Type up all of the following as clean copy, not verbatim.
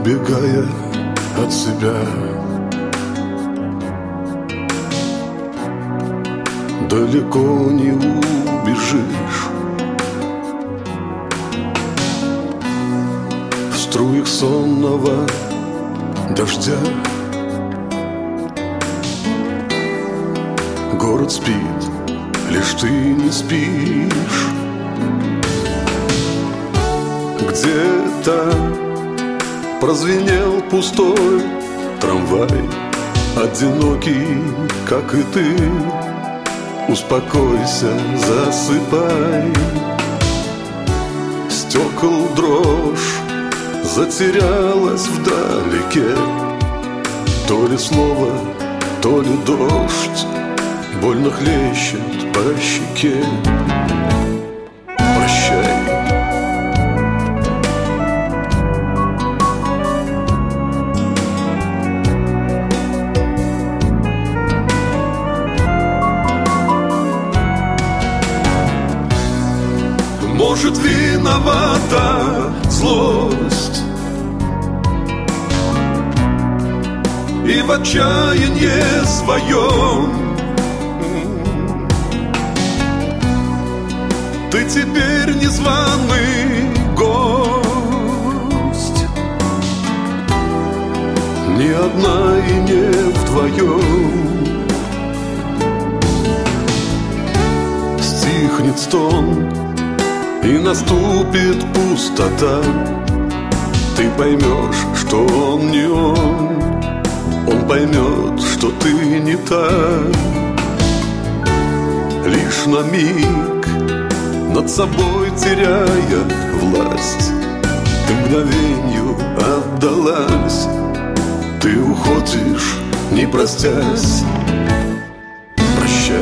убегая от себя. Далеко не убежишь. В струях сонного дождя город спит, лишь ты не спишь. Где-то прозвенел пустой трамвай, одинокий, как и ты. Успокойся, засыпай. Стекол дрожь затерялась вдалеке. То ли слово, то ли дождь больно хлещет по щеке. Прощай. Может, виновата злость, и в отчаянии своем ты теперь незваный гость. Ни одна и не вдвоем. Стихнет стон, и наступит пустота. Ты поймешь, что он не он. Он поймет, что ты не та. Лишь на миг, над собой теряя власть, ты мгновенью отдалась. Ты уходишь, не простясь. Прощай.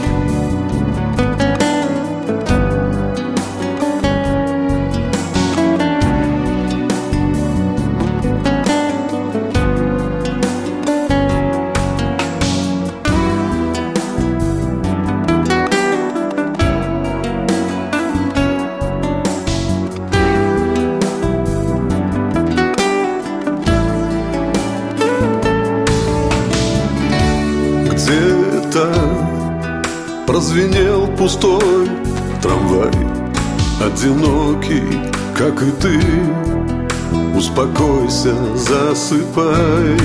Где-то прозвенел пустой трамвай, одинокий, как и ты. Успокойся, засыпай.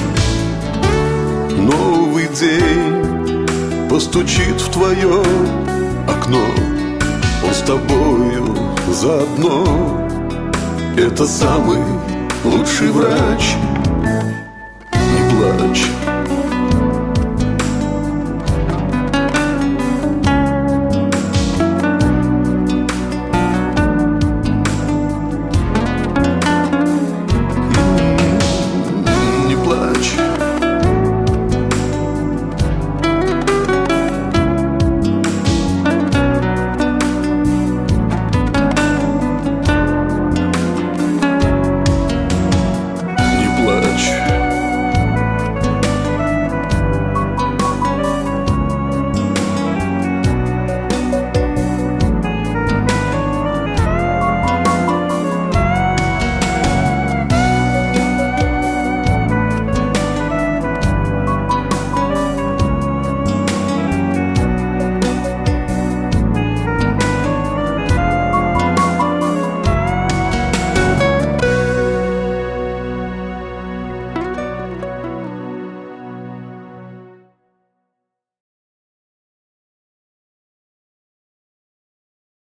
Новый день постучит в твое окно. Он с тобою заодно. Это самый лучший врач. Не плачь.